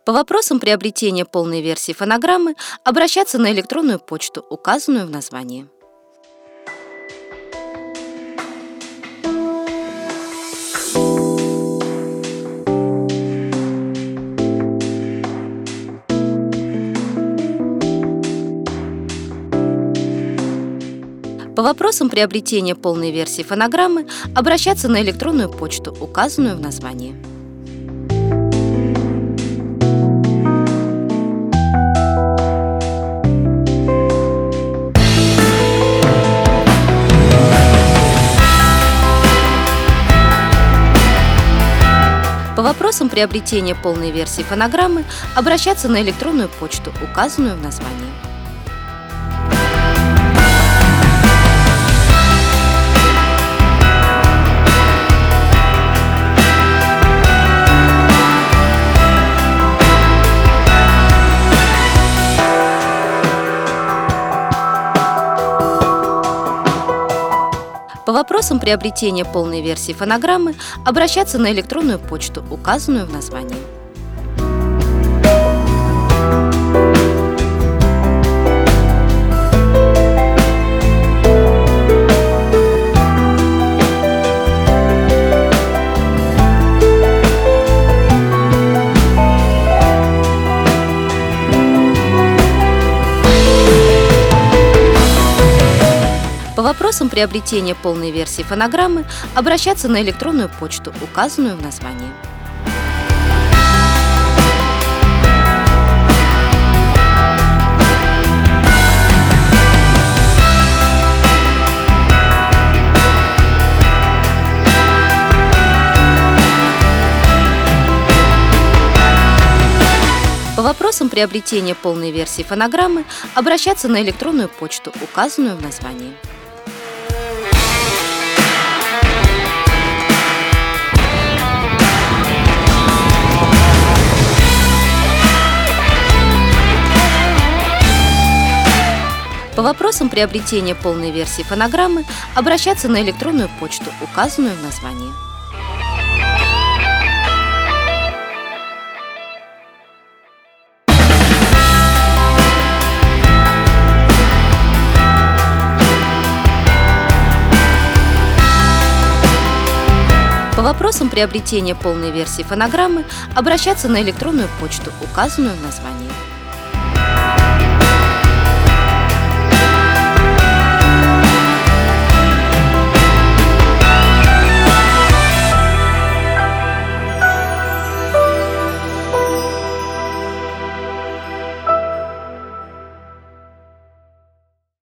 По вопросам приобретения полной версии фонограммы обращаться на электронную почту, указанную в названии. По вопросам приобретения полной версии фонограммы обращаться на электронную почту, указанную в названии. По вопросам приобретения полной версии фонограммы обращаться на электронную почту, указанную в названии. По вопросам приобретения полной версии фонограммы обращаться на электронную почту, указанную в названии. По вопросам приобретения полной версии фонограммы обращаться на электронную почту, указанную в названии. По вопросам приобретения полной версии фонограммы обращаться на электронную почту, указанную в названии. По вопросам приобретения полной версии фонограммы обращаться на электронную почту, указанную в названии. По вопросам приобретения полной версии фонограммы обращаться на электронную почту, указанную в названии.